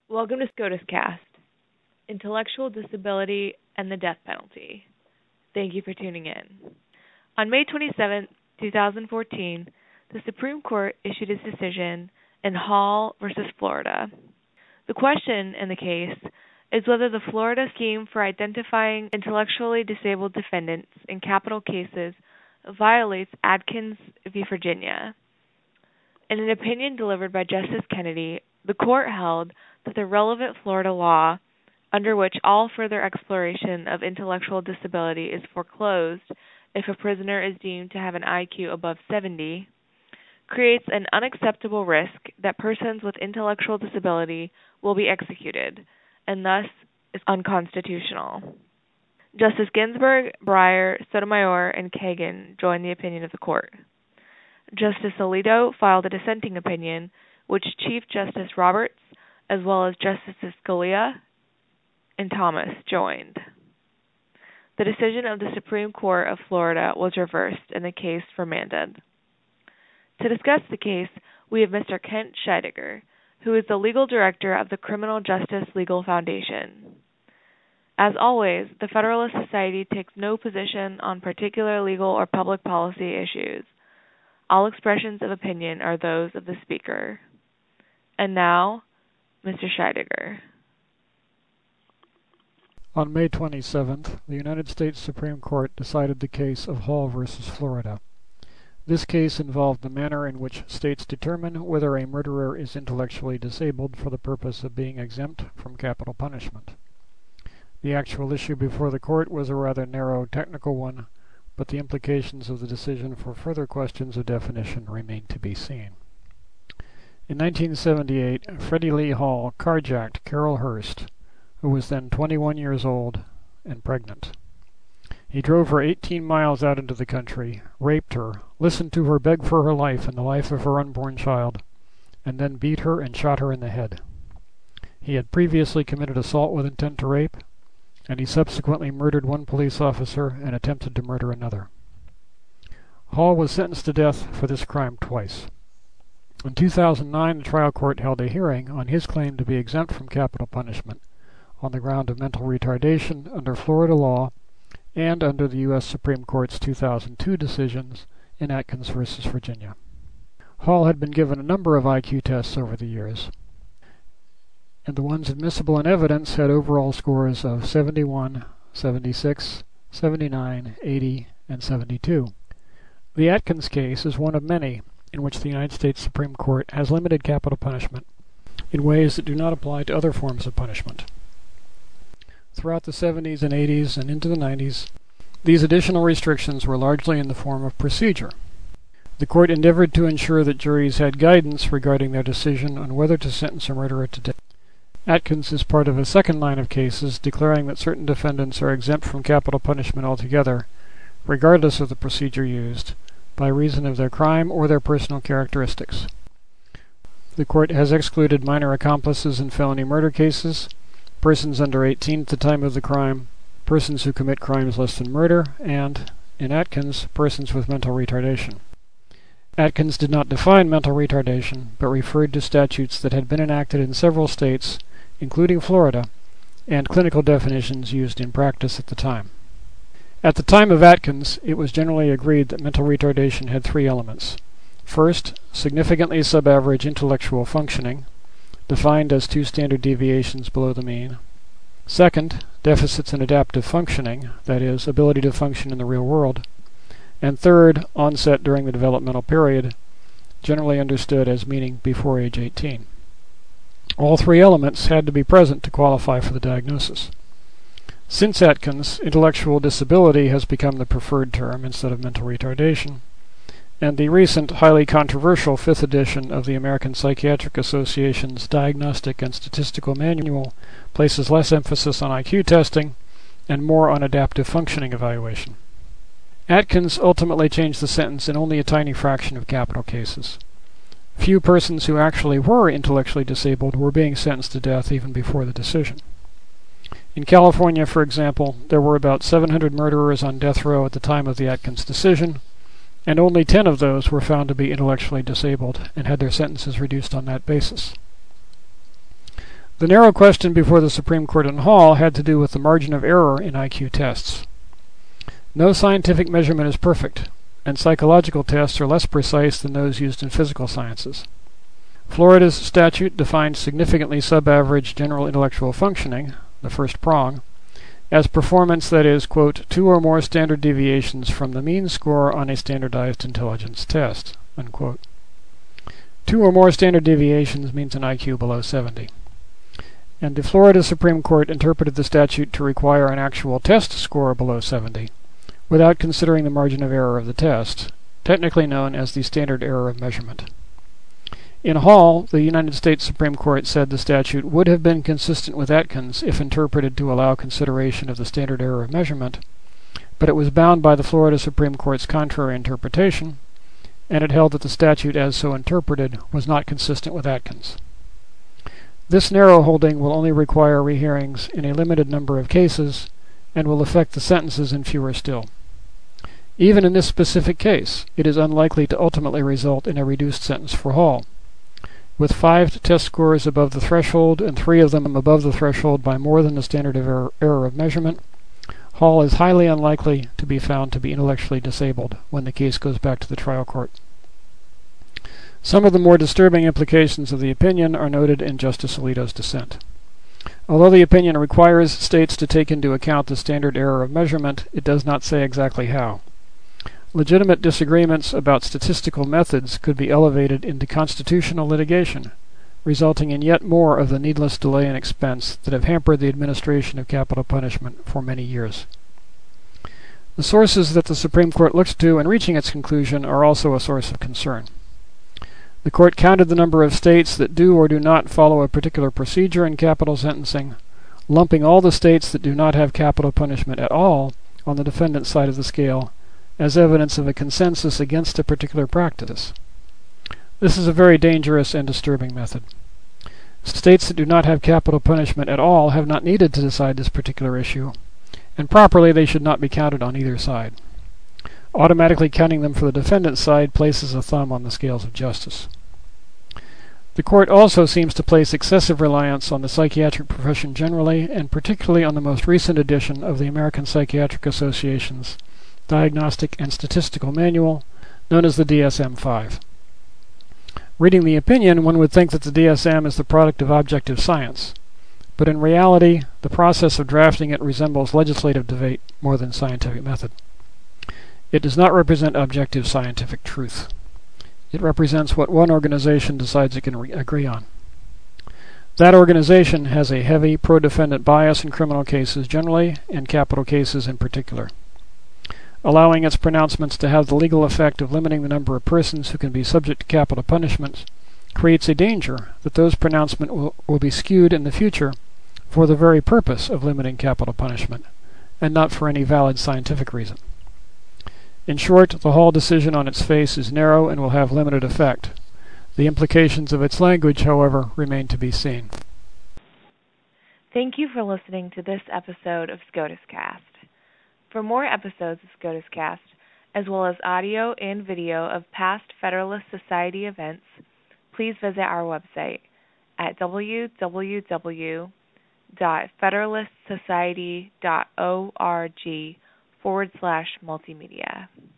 Welcome to SCOTUS Cast, Intellectual Disability and the Death Penalty. Thank you for tuning in. On May 27, 2014, the Supreme Court issued its decision in Hall v. Florida. The question in the case is whether the Florida scheme for identifying intellectually disabled defendants in capital cases violates Adkins v. Virginia. In an opinion delivered by Justice Kennedy, the court held that the relevant Florida law, under which all further exploration of intellectual disability is foreclosed if a prisoner is deemed to have an IQ above 70, creates an unacceptable risk that persons with intellectual disability will be executed, and thus is unconstitutional. Justice Ginsburg, Breyer, Sotomayor, and Kagan joined the opinion of the court. Justice Alito filed a dissenting opinion, which Chief Justice Roberts, as well as Justices Scalia and Thomas, joined. The decision of the Supreme Court of Florida was reversed and the case remanded. To discuss the case, we have Mr. Kent Scheidegger, who is the legal director of the Criminal Justice Legal Foundation. As always, the Federalist Society takes no position on particular legal or public policy issues. All expressions of opinion are those of the speaker. And now, Mr. Scheidegger. On May 27th, the United States Supreme Court decided the case of Hall v. Florida. This case involved the manner in which states determine whether a murderer is intellectually disabled for the purpose of being exempt from capital punishment. The actual issue before the court was a rather narrow technical one, but the implications of the decision for further questions of definition remain to be seen. In 1978, Freddie Lee Hall carjacked Carol Hurst, who was then 21 years old and pregnant. He drove her 18 miles out into the country, raped her, listened to her beg for her life and the life of her unborn child, and then beat her and shot her in the head. He had previously committed assault with intent to rape, and he subsequently murdered one police officer and attempted to murder another. Hall was sentenced to death for this crime twice. In 2009, the trial court held a hearing on his claim to be exempt from capital punishment on the ground of mental retardation under Florida law and under the U.S. Supreme Court's 2002 decisions in Adkins v. Virginia. Hall had been given a number of IQ tests over the years, and the ones admissible in evidence had overall scores of 71, 76, 79, 80, and 72. The Adkins case is one of many in which the United States Supreme Court has limited capital punishment in ways that do not apply to other forms of punishment. Throughout the 70s and 80s and into the 90s, these additional restrictions were largely in the form of procedure. The court endeavored to ensure that juries had guidance regarding their decision on whether to sentence a murderer to death. Adkins is part of a second line of cases declaring that certain defendants are exempt from capital punishment altogether, regardless of the procedure used, by reason of their crime or their personal characteristics. The court has excluded minor accomplices in felony murder cases, persons under 18 at the time of the crime, persons who commit crimes less than murder, and, in Adkins, persons with mental retardation. Adkins did not define mental retardation, but referred to statutes that had been enacted in several states, including Florida, and clinical definitions used in practice at the time. At the time of Adkins, it was generally agreed that mental retardation had three elements. First, significantly sub-average intellectual functioning, defined as 2 standard deviations below the mean. Second, deficits in adaptive functioning, that is, ability to function in the real world. And third, onset during the developmental period, generally understood as meaning before age 18. All three elements had to be present to qualify for the diagnosis. Since Adkins, intellectual disability has become the preferred term instead of mental retardation, and the recent, highly controversial 5th edition of the American Psychiatric Association's Diagnostic and Statistical Manual places less emphasis on IQ testing and more on adaptive functioning evaluation. Adkins ultimately changed the sentence in only a tiny fraction of capital cases. Few persons who actually were intellectually disabled were being sentenced to death even before the decision. In California, for example, there were about 700 murderers on death row at the time of the Adkins decision, and only 10 of those were found to be intellectually disabled and had their sentences reduced on that basis. The narrow question before the Supreme Court in Hall had to do with the margin of error in IQ tests. No scientific measurement is perfect, and psychological tests are less precise than those used in physical sciences. Florida's statute defines significantly sub-average general intellectual functioning, the first prong, as performance that is, quote, 2 or more standard deviations from the mean score on a standardized intelligence test, unquote. 2 or more standard deviations means an IQ below 70. And the Florida Supreme Court interpreted the statute to require an actual test score below 70, without considering the margin of error of the test, technically known as the standard error of measurement. In Hall, the United States Supreme Court said the statute would have been consistent with Atkins if interpreted to allow consideration of the standard error of measurement, but it was bound by the Florida Supreme Court's contrary interpretation, and it held that the statute as so interpreted was not consistent with Atkins. This narrow holding will only require rehearings in a limited number of cases and will affect the sentences in fewer still. Even in this specific case, it is unlikely to ultimately result in a reduced sentence for Hall. With 5 test scores above the threshold and 3 of them above the threshold by more than the standard of error of measurement, Hall is highly unlikely to be found to be intellectually disabled when the case goes back to the trial court. Some of the more disturbing implications of the opinion are noted in Justice Alito's dissent. Although the opinion requires states to take into account the standard error of measurement, it does not say exactly how. Legitimate disagreements about statistical methods could be elevated into constitutional litigation, resulting in yet more of the needless delay and expense that have hampered the administration of capital punishment for many years. The sources that the Supreme Court looks to in reaching its conclusion are also a source of concern. The court counted the number of states that do or do not follow a particular procedure in capital sentencing, lumping all the states that do not have capital punishment at all on the defendant's side of the scale as evidence of a consensus against a particular practice. This is a very dangerous and disturbing method. States that do not have capital punishment at all have not needed to decide this particular issue, and properly they should not be counted on either side. Automatically counting them for the defendant's side places a thumb on the scales of justice. The court also seems to place excessive reliance on the psychiatric profession generally, and particularly on the most recent edition of the American Psychiatric Association's Diagnostic and Statistical Manual, known as the DSM-5. Reading the opinion, one would think that the DSM is the product of objective science, but in reality, the process of drafting it resembles legislative debate more than scientific method. It does not represent objective scientific truth. It represents what one organization decides it can agree on. That organization has a heavy pro-defendant bias in criminal cases generally, and capital cases in particular. Allowing its pronouncements to have the legal effect of limiting the number of persons who can be subject to capital punishment creates a danger that those pronouncements will be skewed in the future for the very purpose of limiting capital punishment, and not for any valid scientific reason. In short, the Hall decision on its face is narrow and will have limited effect. The implications of its language, however, remain to be seen. Thank you for listening to this episode of SCOTUS Cast. For more episodes of SCOTUS Cast, as well as audio and video of past Federalist Society events, please visit our website at www.federalistsociety.org/multimedia.